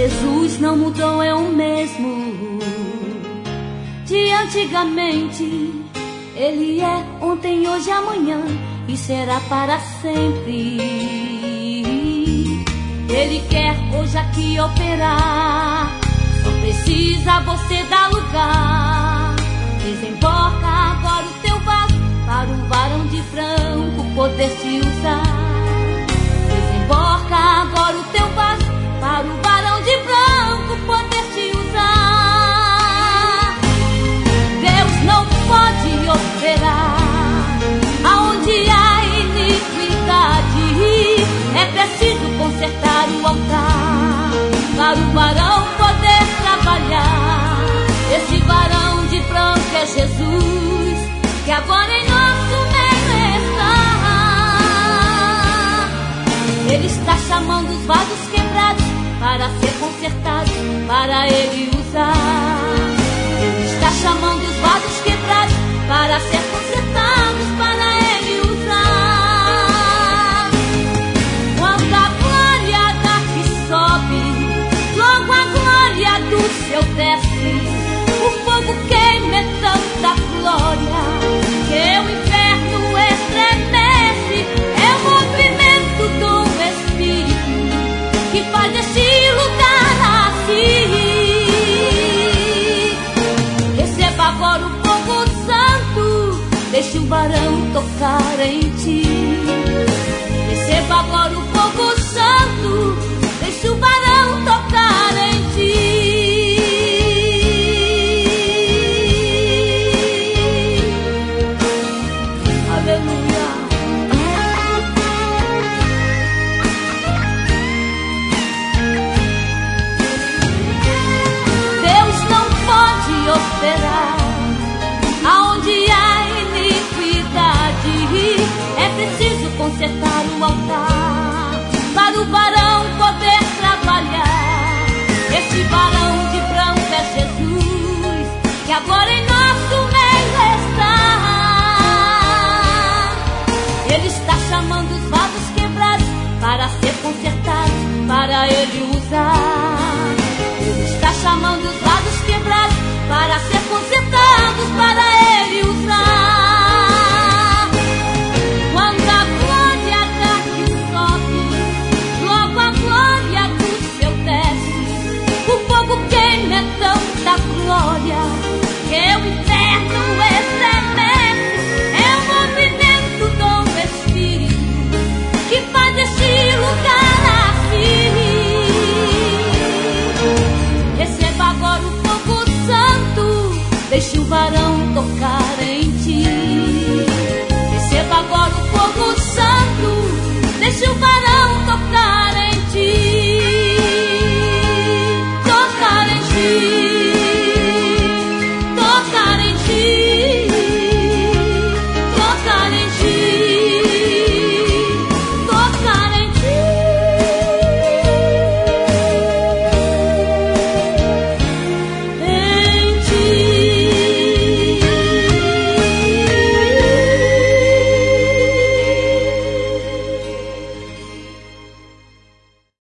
Jesus não mudou, é o mesmo de antigamente. Ele é ontem, hoje, amanhã e será para sempre. Ele quer hoje aqui operar, só precisa você dar lugar. Desemboca agora o teu vaso para o varão de branco poder te usar. Desemboca agora o teu vaso para o varão de branco poder te usar. Deus não pode operar aonde há iniquidade. É preciso consertar o altar para o varão poder trabalhar. Esse varão de branco é Jesus, que agora em nosso meio está. Ele está chamando os vasos quebrados para ser consertados, para Ele usar. Ele está chamando os vasos quebrados para ser consertados, para Ele usar. Quando a glória daqui sobe, logo a glória do céu desce. O fogo queima tanta glória que o inferno estremece. É o movimento do Espírito que faz este lugar assim. Receba agora o fogo santo, deixe o varão tocar em ti. Receba agora o fogo santo, deixe o varão tocar em ti. Aleluia. Deus não pode operar aonde há iniquidade. É preciso consertar o altar para o varão